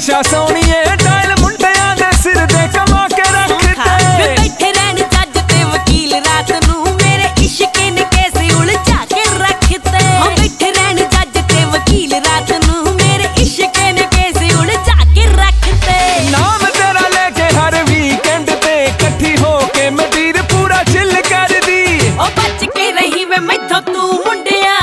नशा सोनिए डायल मुंडियां दे सिर दे कमा के रखते। बैठे रहन जज ते वकील रात नू मेरे इश्क ने कैसे उलझा के रखते। बैठे रहन जज ते वकील रात नू मेरे इश्क ने कैसे उलझा के रखते। नाम तेरा लेके हर वीकेंड ते इकट्ठी होके मदीर पूरा चिल कर दी। ओ बच के रही वे मैथों तू मुंडिया।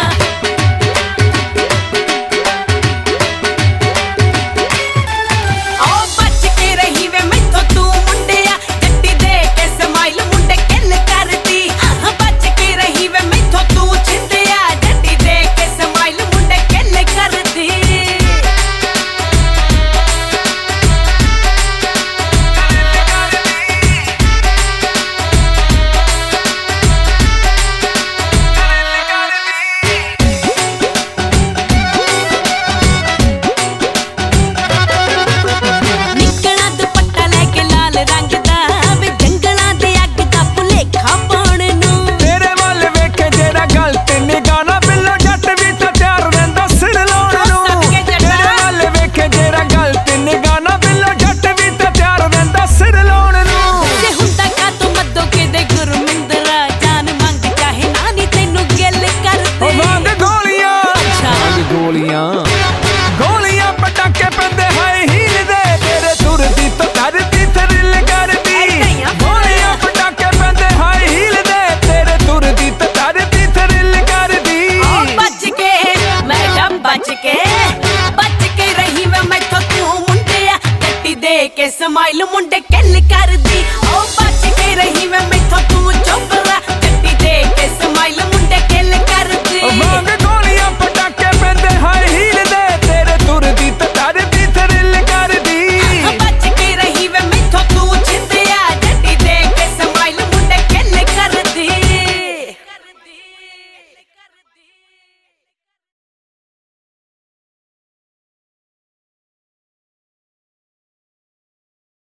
गोलियां पटाके पैंदे हाई हील दे तेरे तुरदी तो करदी थरिल करदी। गोलियां पटाके पैंदे हाई हील दे तेरे तुरदी तो करदी थरिल करदी। बच के मैडम बच के रही वे मैथों तू मुंडिया। गड्डी दे के स्माइल मुंडे